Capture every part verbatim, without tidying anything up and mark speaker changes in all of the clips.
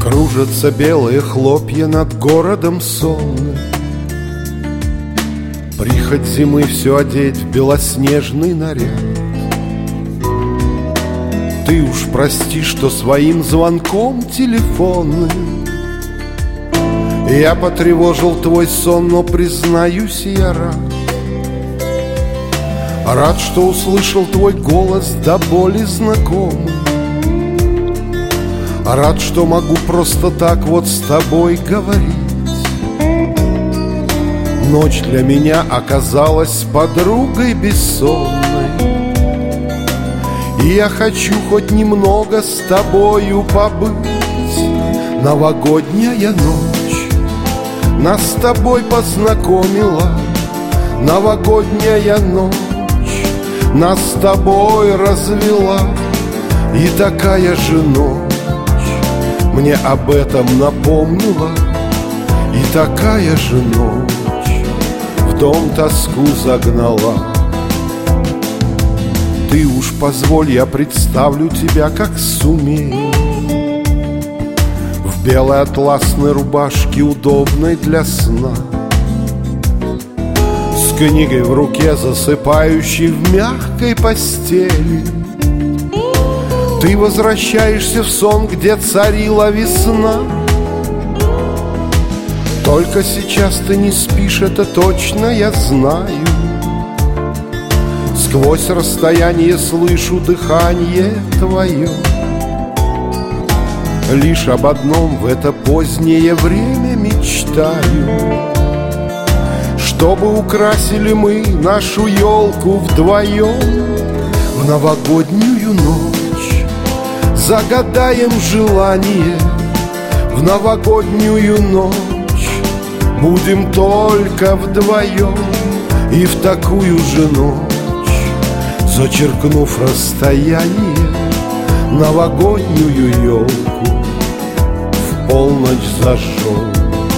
Speaker 1: Кружатся белые хлопья над городом сонным. Прихоть зимы все одеть в белоснежный наряд. Ты уж прости, что своим звонком телефонным я потревожил твой сон, но, признаюсь, я рад. Рад, что услышал твой голос до боли знакомый. Рад, что могу просто так вот с тобой говорить. Ночь для меня оказалась подругой бессонной, и я хочу хоть немного с тобою побыть. Новогодняя ночь нас с тобой познакомила. Новогодняя ночь нас с тобой развела. И такая же ночь мне об этом напомнила. И такая же ночь в дом тоску загнала. Ты уж позволь, я представлю тебя, как сумею, в белой атласной рубашке, удобной для сна, с книгой в руке, засыпающей в мягкой постели. Ты возвращаешься в сон, где царила весна. Только сейчас ты не спишь, это точно я знаю. Сквозь расстояние слышу дыхание твое. Лишь об одном в это позднее время мечтаю: чтобы украсили мы нашу елку вдвоем. В новогоднюю ночь загадаем желание. В новогоднюю ночь будем только вдвоем. И в такую же ночь, зачеркнув расстояние, новогоднюю елку в полночь зажжем.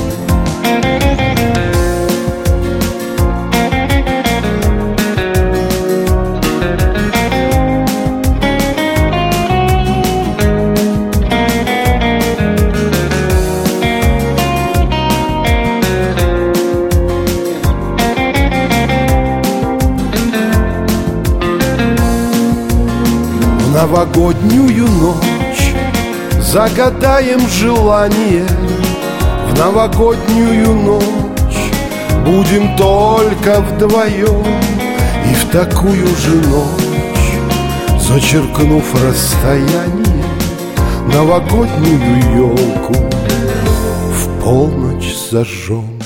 Speaker 1: В новогоднюю ночь загадаем желание. В новогоднюю ночь будем только вдвоем. И в такую же ночь, зачеркнув расстояние, новогоднюю елку в полночь зажжем.